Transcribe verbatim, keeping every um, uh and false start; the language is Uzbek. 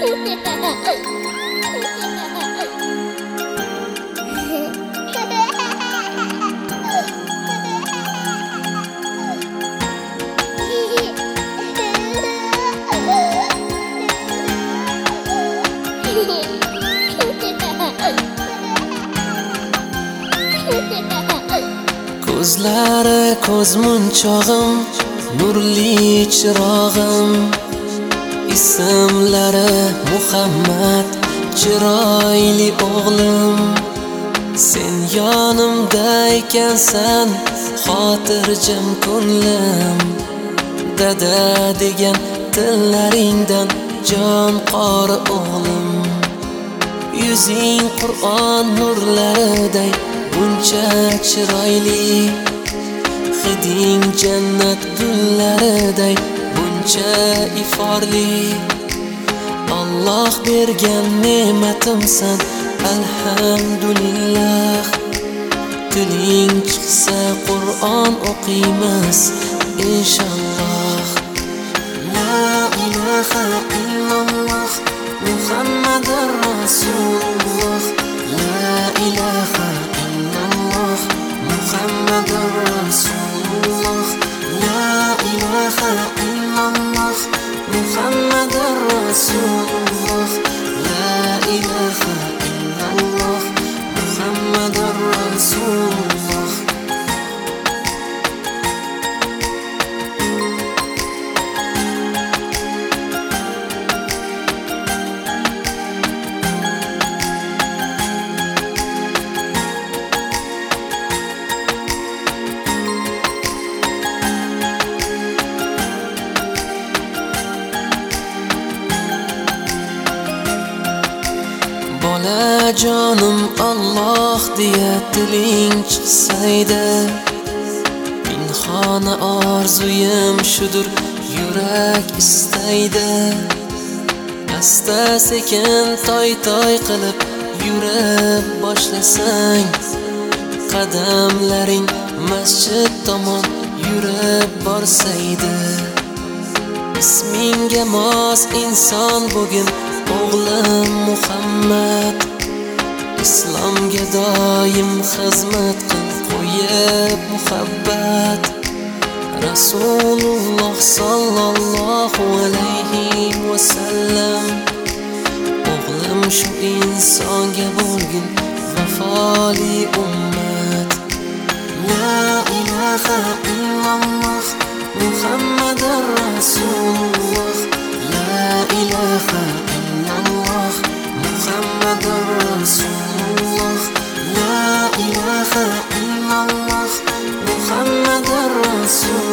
Ko'zlari ko'z munchog'im, nurli chirog'im. Ismlari Muhammad, chiroyli o'g'lim. Sen yonimda ekansan, xotirjam ko'nglim. Dada degan tillaringdan jon qori o'g'lim. Yuzing Qur'on nurlariday buncha chiroyli, hiding jannat gullariday buncha iforli. Alloh bergan ne'matimsan, alhamdulillah. Tiling chiqsa Qur'on o'qiymiz inshaalloh. La ilaha illalloh Muhammadur Rasululloh. La ilaha illalloh Muhammadur Rasululloh. La ilaha illalloh Muhammadur Rasululloh. La ilaha illalloh Muhammadur Rasululloh. Bola jonim Alloh deya tiling chiqsaydi, pinhona orzuyim shudur, yurak istaydi. Asta sekin toy toy qilib yurib boshlasang, qadamlaring masjid tomon yurib borsaydi. Ismingga mos inson bugün o'g'lim Muhammad. Islomga doim xizmat qil qo'yib muhabbat. Rasululloh sallallohu alayhi va sallam. O'g'lim shu insonga bo'lgin vafoli ummat. La ilaha illalloh Muhammadur Rasululloh. La ilaha illalloh Muhammadur Rasululloh. La ilaha illalloh Muhammadur Rasululloh.